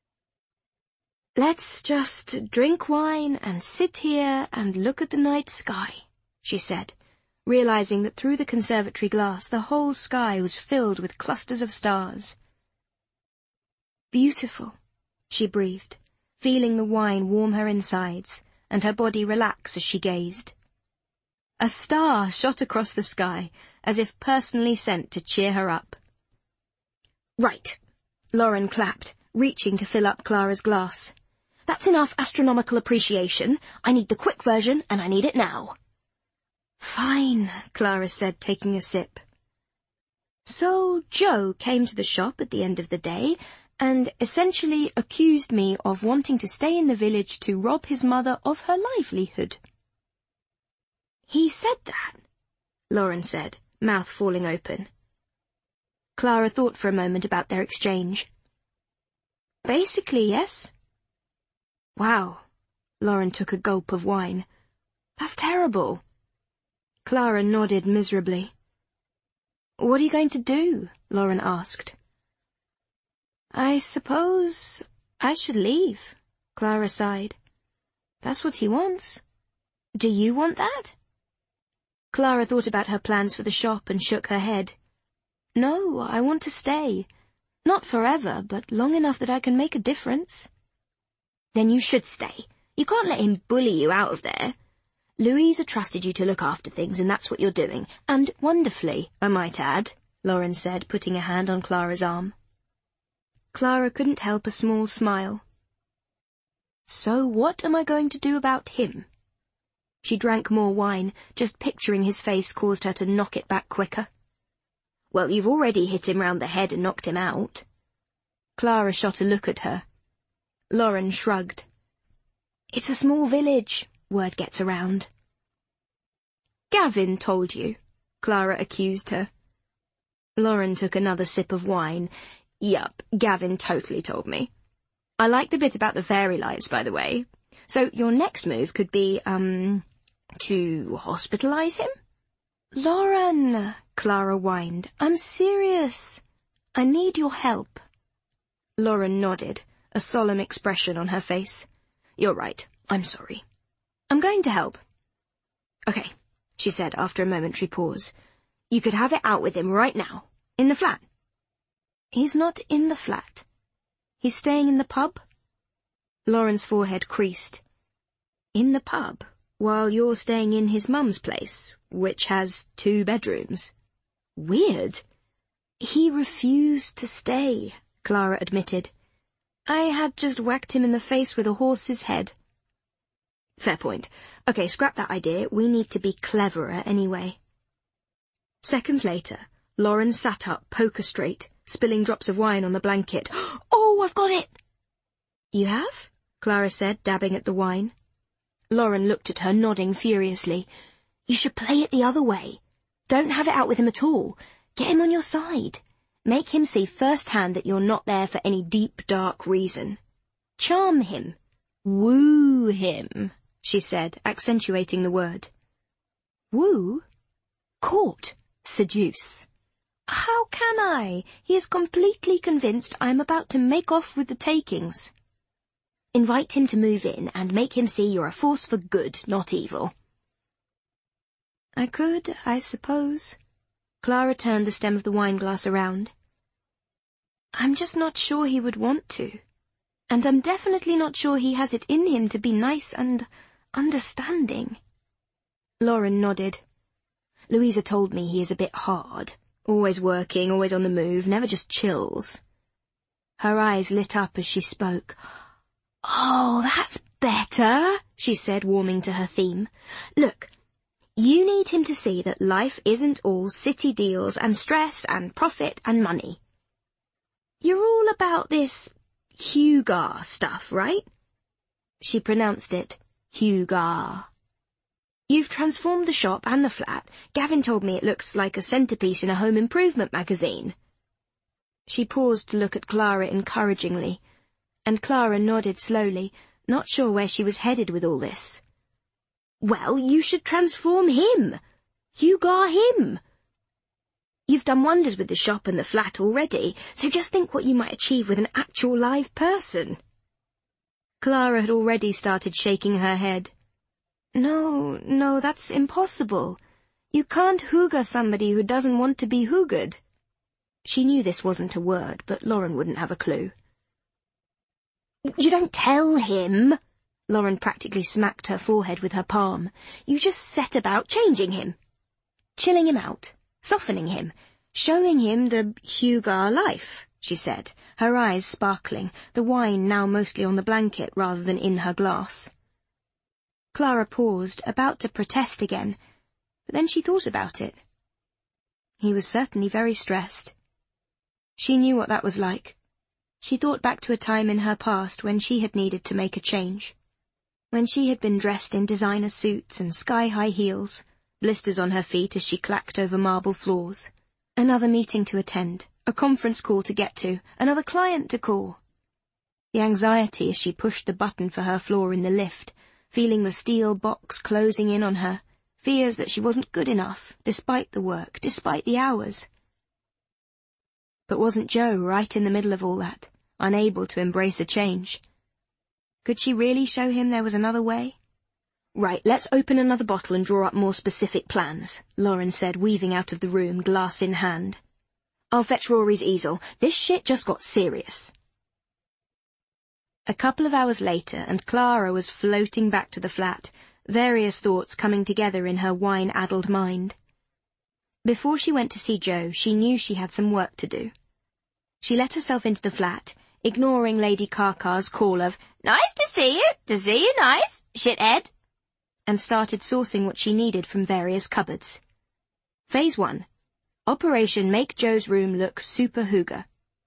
S2: Let's just drink wine and sit here and look at the night sky, she said, realizing that through the conservatory glass the whole sky was filled with clusters of stars.
S1: Beautiful, she breathed, feeling the wine warm her insides and her body relax as she gazed. A star shot across the sky, as if personally sent to cheer her up.
S2: Right,
S1: Lauren clapped, reaching to fill up Clara's glass.
S2: That's enough astronomical appreciation. I need the quick version, and I need it now.
S1: Fine, Clara said, taking a sip. So Joe came to the shop at the end of the day and essentially accused me of wanting to stay in the village to rob his mother of her livelihood.
S2: He said that, Lauren said, mouth falling open.
S1: Clara thought for a moment about their exchange. Basically, yes. Wow. Lauren took a gulp of wine. That's terrible. Clara nodded miserably. What are you going to do? Lauren asked. I suppose I should leave, Clara sighed. That's what he wants. Do you want that? Clara thought about her plans for the shop and shook her head. No, I want to stay. Not forever, but long enough that I can make a difference.
S2: Then you should stay. You can't let him bully you out of there. Louisa trusted you to look after things, and that's what you're doing. And wonderfully, I might add, Lauren said, putting a hand on Clara's arm.
S1: Clara couldn't help a small smile. So what am I going to do about him? She drank more wine. Just picturing his face caused her to knock it back quicker.
S2: Well, you've already hit him round the head and knocked him out.
S1: Clara shot a look at her. Lauren shrugged.
S2: It's a small village. Word gets around.
S1: Gavin told you, Clara accused her. Lauren took another sip of wine. Yup, Gavin totally told me. I like the bit about the fairy lights, by the way. So your next move could be, to hospitalize him?
S2: Lauren, Clara whined, I'm serious. I need your help.
S1: Lauren nodded, a solemn expression on her face. You're right, I'm sorry. I'm going to help. Okay, she said after a momentary pause. You could have it out with him right now, in the flat. He's not in the flat. He's staying in the pub. Lauren's forehead creased. In the pub, while you're staying in his mum's place, which has 2 bedrooms. Weird. He refused to stay, Clara admitted. I had just whacked him in the face with a horse's head. Fair point. Okay, scrap that idea. We need to be cleverer anyway. Seconds later, Lauren sat up, poker straight, spilling drops of wine on the blanket.
S2: Oh, I've got it!
S1: You have? Clara said, dabbing at the wine. Lauren looked at her, nodding furiously.
S2: You should play it the other way. Don't have it out with him at all. Get him on your side. Make him see firsthand that you're not there for any deep, dark reason. Charm him.
S1: Woo him, she said, accentuating the word.
S2: Woo?
S1: Court. Seduce.
S2: How can I? He is completely convinced I am about to make off with the takings. Invite him to move in and make him see you're a force for good, not evil.
S1: I could, I suppose. Clara turned the stem of the wineglass around.
S2: I'm just not sure he would want to. And I'm definitely not sure he has it in him to be nice and understanding.
S1: Lauren nodded. Louisa told me he is a bit hard. Always working, always on the move, never just chills. Her eyes lit up as she spoke.
S2: Oh, that's better, she said, warming to her theme. Look, you need him to see that life isn't all city deals and stress and profit and money. You're all about this Hugar stuff, right?
S1: She pronounced it Hugar.
S2: You've transformed the shop and the flat. Gavin told me it looks like a centerpiece in a home improvement magazine.
S1: She paused to look at Clara encouragingly, and Clara nodded slowly, not sure where she was headed with all this.
S2: Well, you should transform him. Hugar him. You've done wonders with the shop and the flat already, so just think what you might achieve with an actual live person.
S1: Clara had already started shaking her head. No, that's impossible. You can't hooga somebody who doesn't want to be hoogered. She knew this wasn't a word, but Lauren wouldn't have a clue.
S2: You don't tell him. Lauren practically smacked her forehead with her palm. You just set about changing him. Chilling him out. Softening him. Showing him the Hugar life, she said, her eyes sparkling, the wine now mostly on the blanket rather than in her glass.
S1: Clara paused, about to protest again, but then she thought about it. He was certainly very stressed. She knew what that was like. She thought back to a time in her past when she had needed to make a change. When she had been dressed in designer suits and sky-high heels, blisters on her feet as she clacked over marble floors. Another meeting to attend, a conference call to get to, another client to call. The anxiety as she pushed the button for her floor in the lift, feeling the steel box closing in on her, fears that she wasn't good enough, despite the work, despite the hours. But wasn't Jo right in the middle of all that, unable to embrace a change? Could she really show him there was another way?
S2: Right, let's open another bottle and draw up more specific plans, Lauren said, weaving out of the room, glass in hand. I'll fetch Rory's easel. This shit just got serious.
S1: A couple of hours later, and Clara was floating back to the flat, various thoughts coming together in her wine-addled mind. Before she went to see Jo, she knew she had some work to do. She let herself into the flat, ignoring Lady Karkar's call of, "Nice to see you, nice, shithead," and started sourcing what she needed from various cupboards. Phase 1. Operation Make Jo's Room Look Super Hooga.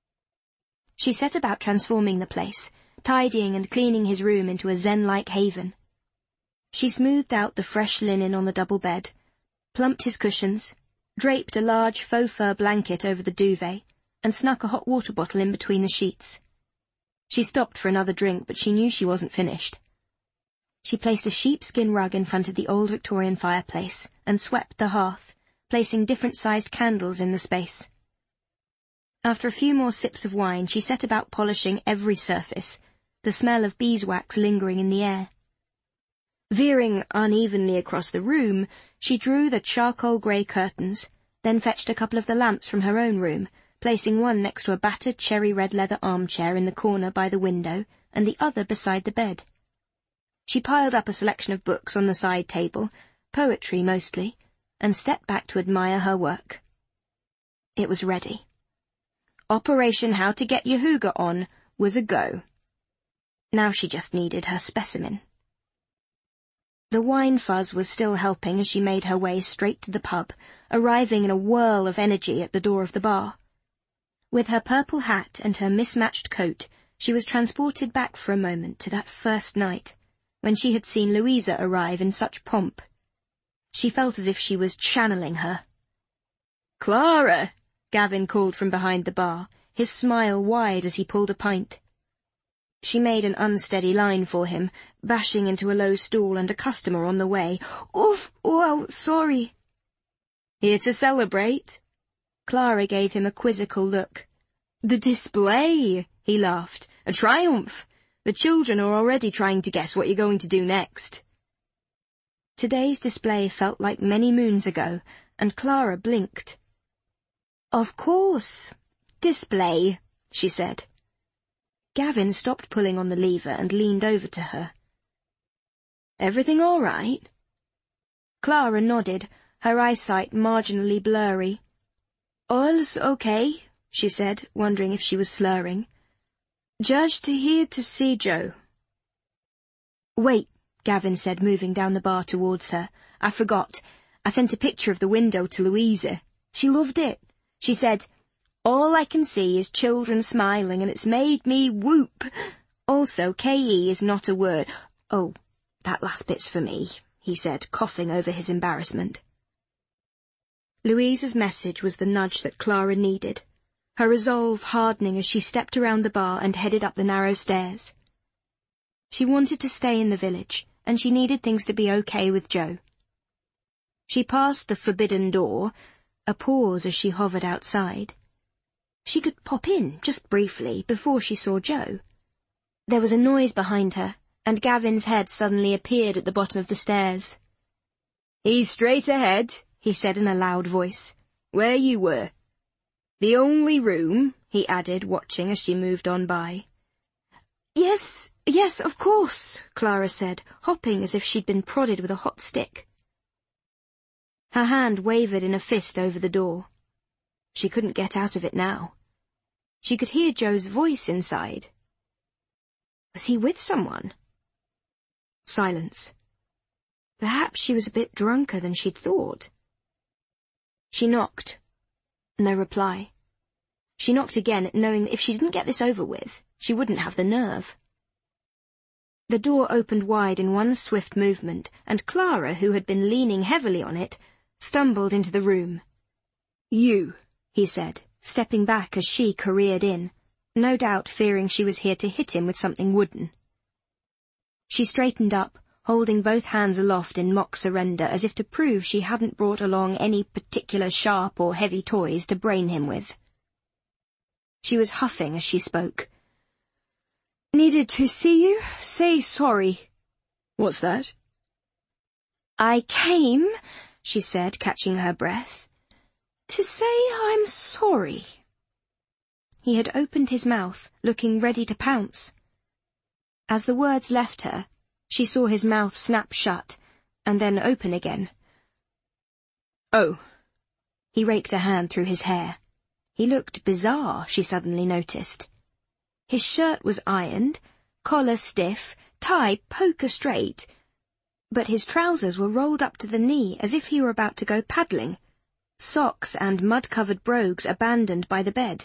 S1: She set about transforming the place, tidying and cleaning his room into a zen-like haven. She smoothed out the fresh linen on the double bed, plumped his cushions, draped a large faux fur blanket over the duvet, and snuck a hot water bottle in between the sheets. She stopped for another drink, but she knew she wasn't finished. She placed a sheepskin rug in front of the old Victorian fireplace and swept the hearth, placing different-sized candles in the space. After a few more sips of wine, she set about polishing every surface, the smell of beeswax lingering in the air. Veering unevenly across the room, she drew the charcoal-grey curtains, then fetched a couple of the lamps from her own room, placing one next to a battered cherry-red leather armchair in the corner by the window and the other beside the bed. She piled up a selection of books on the side table, poetry mostly, and stepped back to admire her work. It was ready. Operation How to Get Your Hooga On was a go. Now she just needed her specimen. The wine fuzz was still helping as she made her way straight to the pub, arriving in a whirl of energy at the door of the bar. With her purple hat and her mismatched coat, she was transported back for a moment to that first night, when she had seen Louisa arrive in such pomp. She felt as if she was channeling her. "Clara!" Gavin called from behind the bar, his smile wide as he pulled a pint. She made an unsteady line for him, bashing into a low stool and a customer on the way. "Oof! Oh, sorry." "Here to celebrate?" Clara gave him a quizzical look. "The display!" he laughed. "A triumph! The children are already trying to guess what you're going to do next." Today's display felt like many moons ago, and Clara blinked. "Of course. Display. she said. Gavin stopped pulling on the lever and leaned over to her. Everything all right? Clara nodded, her eyesight marginally blurry. All's okay, she said, wondering if she was slurring. Just here to see Joe. Wait, Gavin said, moving down the bar towards her. I forgot. I sent a picture of the window to Louisa. She loved it. She said, all I can see is children smiling and it's made me whoop. Also, K-E is not a word. Oh, that last bit's for me, he said, coughing over his embarrassment. Louisa's message was the nudge that Clara needed, her resolve hardening as she stepped around the bar and headed up the narrow stairs. She wanted to stay in the village, and she needed things to be okay with Joe. She passed the forbidden door, a pause as she hovered outside. She could pop in, just briefly, before she saw Joe. There was a noise behind her, and Gavin's head suddenly appeared at the bottom of the stairs. He's straight ahead, he said in a loud voice. Where you were. The only room, he added, watching as she moved on by. Yes, of course, Clara said, hopping as if she'd been prodded with a hot stick. Her hand wavered in a fist over the door. She couldn't get out of it now. She could hear Joe's voice inside. Was he with someone? Silence. Perhaps she was a bit drunker than she'd thought. She knocked. No reply. She knocked again, knowing that if she didn't get this over with, she wouldn't have the nerve. The door opened wide in one swift movement, and Clara, who had been leaning heavily on it, stumbled into the room. You, he said, stepping back as she careered in, no doubt fearing she was here to hit him with something wooden. She straightened up, holding both hands aloft in mock surrender as if to prove she hadn't brought along any particular sharp or heavy toys to brain him with. She was huffing as she spoke. Needed to see you. Say sorry. What's that? I came, she said, catching her breath, to say I'm sorry. He had opened his mouth, looking ready to pounce. As the words left her, she saw his mouth snap shut, and then open again. Oh. He raked a hand through his hair. He looked bizarre, she suddenly noticed. His shirt was ironed, collar stiff, tie poker straight, but his trousers were rolled up to the knee as if he were about to go paddling, socks and mud-covered brogues abandoned by the bed.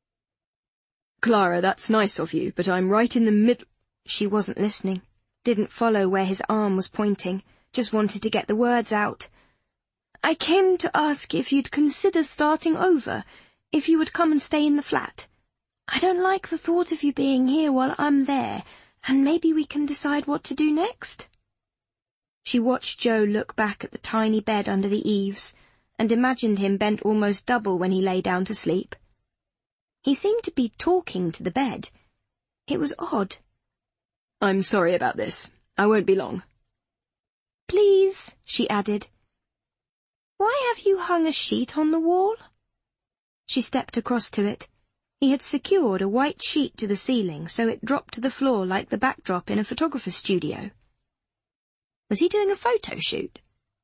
S1: Clara, that's nice of you, but I'm right in the middle— She wasn't listening, didn't follow where his arm was pointing, just wanted to get the words out. I came to ask if you'd consider starting over, if you would come and stay in the flat. I don't like the thought of you being here while I'm there, and maybe we can decide what to do next. She watched Joe look back at the tiny bed under the eaves, and imagined him bent almost double when he lay down to sleep. He seemed to be talking to the bed. It was odd. I'm sorry about this. I won't be long. Please, she added. Why have you hung a sheet on the wall? She stepped across to it. He had secured a white sheet to the ceiling, so it dropped to the floor like the backdrop in a photographer's studio. Was he doing a photo shoot?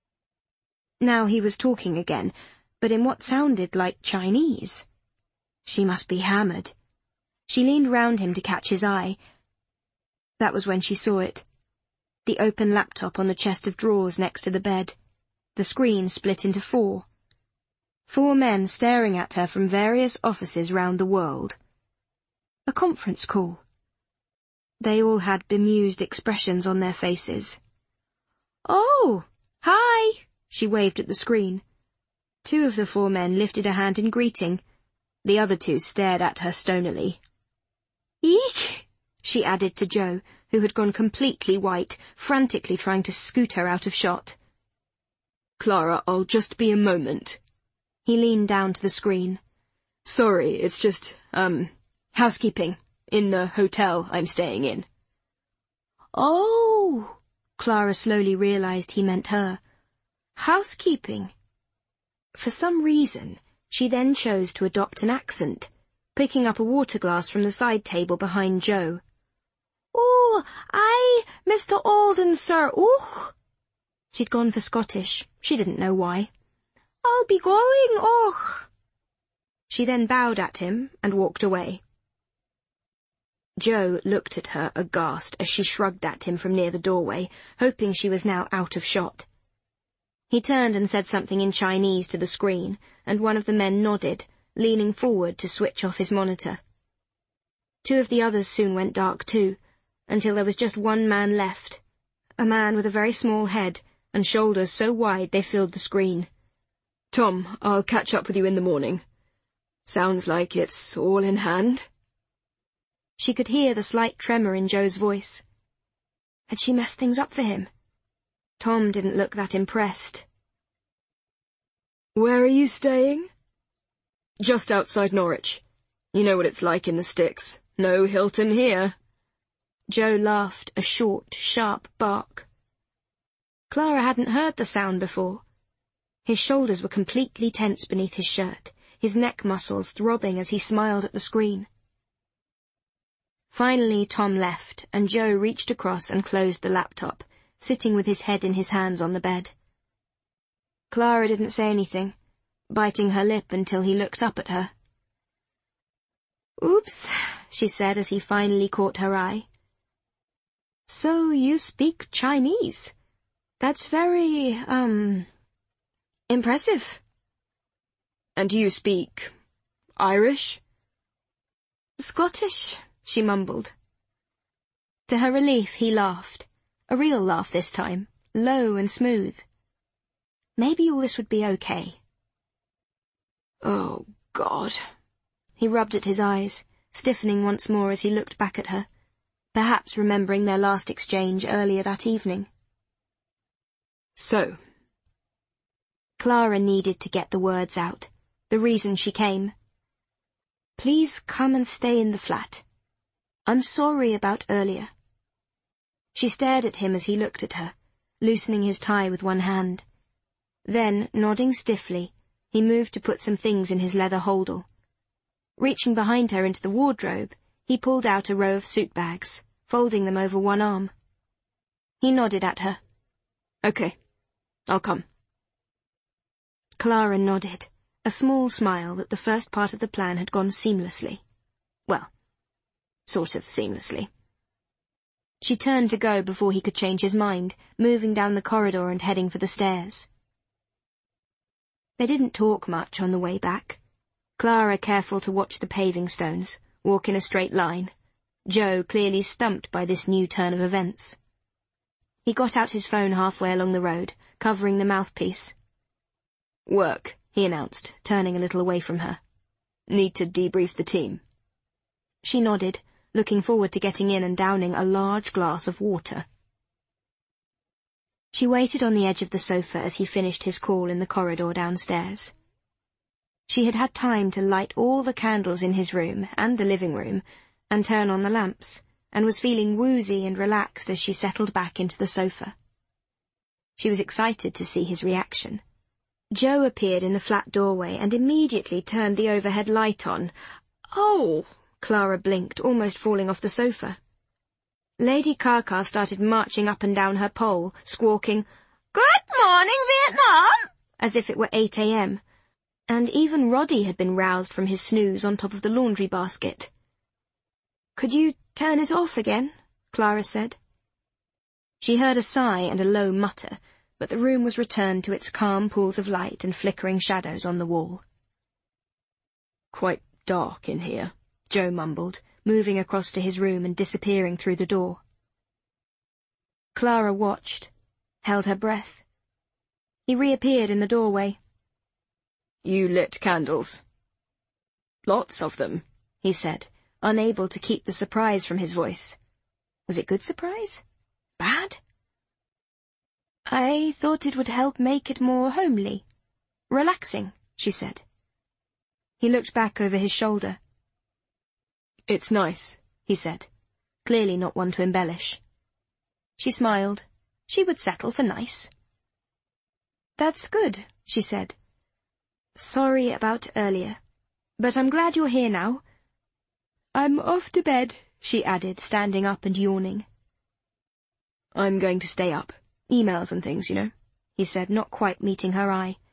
S1: Now he was talking again, but in what sounded like Chinese. She must be hammered. She leaned round him to catch his eye. That was when she saw it. The open laptop on the chest of drawers next to the bed. The screen split into four. 4 men staring at her from various offices round the world. A conference call. They all had bemused expressions on their faces. Oh, hi, she waved at the screen. 2 of the 4 men lifted a hand in greeting. The other 2 stared at her stonily. Eek, she added to Joe, who had gone completely white, frantically trying to scoot her out of shot. Clara, I'll just be a moment. He leaned down to the screen. Sorry, it's just, housekeeping, in the hotel I'm staying in. Oh, Clara slowly realized he meant her. Housekeeping. For some reason, she then chose to adopt an accent, picking up a water glass from the side table behind Joe.
S2: "Oh, aye, Mr. Alden, sir, och."
S1: She'd gone for Scottish. She didn't know why.
S2: "I'll be going, och."
S1: She then bowed at him and walked away. Joe looked at her aghast as she shrugged at him from near the doorway, hoping she was now out of shot. He turned and said something in Chinese to the screen, and one of the men nodded, leaning forward to switch off his monitor. Two of the others soon went dark too, until there was just one man left, a man with a very small head and shoulders so wide they filled the screen. "Tom, I'll catch up with you in the morning. Sounds like it's all in hand." She could hear the slight tremor in Joe's voice. Had she messed things up for him? Tom didn't look that impressed. "Where are you staying?" "Just outside Norwich. You know what it's like in the sticks. No Hilton here." Joe laughed, a short, sharp bark. Clara hadn't heard the sound before. His shoulders were completely tense beneath his shirt, his neck muscles throbbing as he smiled at the screen. Finally Tom left, and Joe reached across and closed the laptop, sitting with his head in his hands on the bed. Clara didn't say anything, biting her lip until he looked up at her. "Oops," she said as he finally caught her eye. "So you speak Chinese. That's very, impressive." "And you speak Irish?" "Scottish," she mumbled. To her relief, he laughed. A real laugh this time, low and smooth. Maybe all this would be okay. "Oh, God." He rubbed at his eyes, stiffening once more as he looked back at her, perhaps remembering their last exchange earlier that evening. "So." Clara needed to get the words out, the reason she came. "Please come and stay in the flat. I'm sorry about earlier." She stared at him as he looked at her, loosening his tie with one hand. Then, nodding stiffly, he moved to put some things in his leather holdall. Reaching behind her into the wardrobe, he pulled out a row of suit bags, folding them over one arm. He nodded at her. "Okay, I'll come." Clara nodded, a small smile that the first part of the plan had gone seamlessly. Well, sort of seamlessly. She turned to go before he could change his mind, moving down the corridor and heading for the stairs. They didn't talk much on the way back. Clara careful to watch the paving stones, walk in a straight line. Joe clearly stumped by this new turn of events. He got out his phone halfway along the road, covering the mouthpiece. "Work," he announced, turning a little away from her. "Need to debrief the team." She nodded, looking forward to getting in and downing a large glass of water. She waited on the edge of the sofa as he finished his call in the corridor downstairs. She had had time to light all the candles in his room and the living room and turn on the lamps, and was feeling woozy and relaxed as she settled back into the sofa. She was excited to see his reaction. Joe appeared in the flat doorway and immediately turned the overhead light on. "Oh!" Clara blinked, almost falling off the sofa. Lady Kaka started marching up and down her pole, squawking, "Good morning, Vietnam!" as if it were 8 a.m., and even Roddy had been roused from his snooze on top of the laundry basket. "Could you turn it off again?" Clara said. She heard a sigh and a low mutter, but the room was returned to its calm pools of light and flickering shadows on the wall. "Quite dark in here," Joe mumbled, moving across to his room and disappearing through the door. Clara watched, held her breath. He reappeared in the doorway. "You lit candles?" "Lots of them," he said, unable to keep the surprise from his voice. Was it good surprise? Bad? "I thought it would help make it more homely. Relaxing," she said. He looked back over his shoulder. "It's nice," he said, clearly not one to embellish. She smiled. She would settle for nice. "That's good," she said. "Sorry about earlier, but I'm glad you're here now. I'm off to bed, she added, standing up and yawning. I'm going to stay up. Emails and things, you know, he said, not quite meeting her eye.